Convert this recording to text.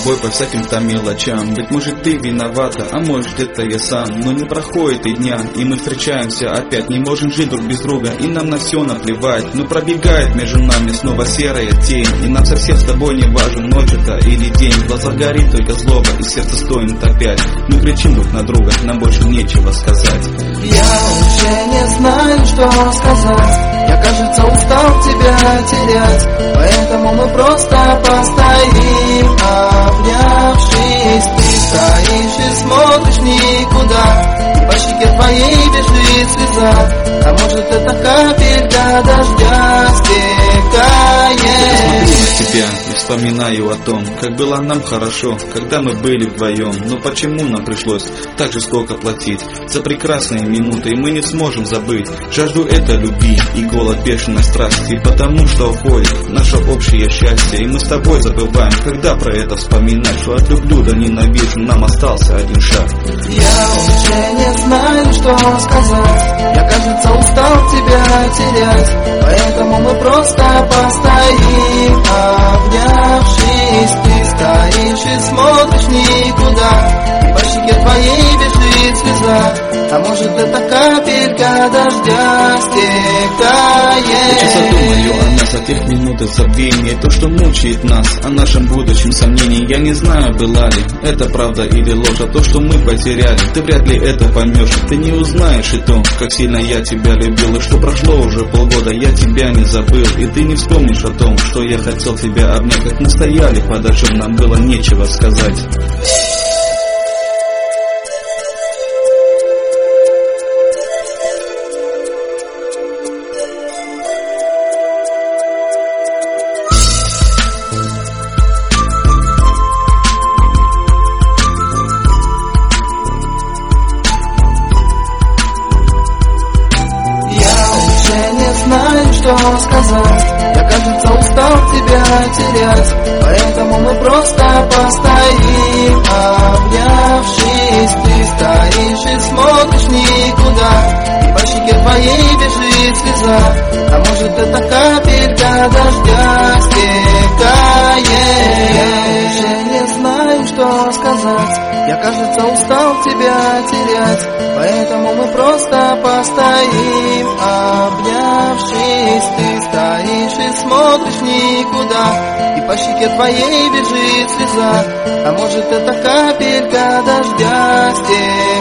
тобой по всяким там мелочам. Быть может, ты виновата, а может, это я сам. Но не проходит и дня, и мы встречаемся опять. Не можем жить друг без друга, и нам на все наплевать. Но пробегает между нами снова серая тень, и нам совсем с тобой не важен, ночь это или день. В глазах горит только злоба, и сердце стонет опять. Мы кричим друг на друга, нам больше нечего сказать. Я уже не знаю, что сказать. Я, кажется, устал тебя терять, поэтому мы просто постоим, обнявшись. Ты стоишь и смотришь никуда, и по щеке твоей бежит слеза. А может, это капелька дождя стекает. Тебя и вспоминаю о том, как было нам хорошо, когда мы были вдвоем. Но почему нам пришлось так жестоко платить за прекрасные минуты, и мы не сможем забыть жажду этой любви и голод бешеной страсти, потому что уходит наше общее счастье, и мы с тобой забываем, когда про это вспоминать, что от люблю до ненавижу нам остался один шаг. Я уже не знаю, что сказать. Я, кажется, устал тебя терять, поэтому мы просто постоим, обнявшись. Ты стоишь и смотришь никуда, и по щеке твоей бежит слеза. А может, это капелька дождя стекает. Я часто думаю о нас, о тех минутах забвения, то, что мучает нас, о нашем будущем сомнении. Я не знаю, была ли это правда или ложь, а то, что мы потеряли, ты вряд ли это поймешь. Ты не узнаешь и то, как сильно я тебя любил, и что прошло уже полгода, я тебя не забыл. И ты не вспомнишь о том, что я хотел тебя обнять, как мы стояли под дождем, нам было нечего сказать. Знаю, что сказать. Я, кажется, устал тебя терять, поэтому мы просто постоим, обнявшись. Ты стоишь и смотришь никуда, и по щеке твоей бежит слеза. А может, это капелька дождя стекает. Я уже не знаю, что сказать. Я, кажется, устал тебя терять, поэтому мы просто постоим, обнявшись. Ты стоишь и смотришь никуда, и по щеке твоей бежит слеза. А может, это капелька дождя стекает.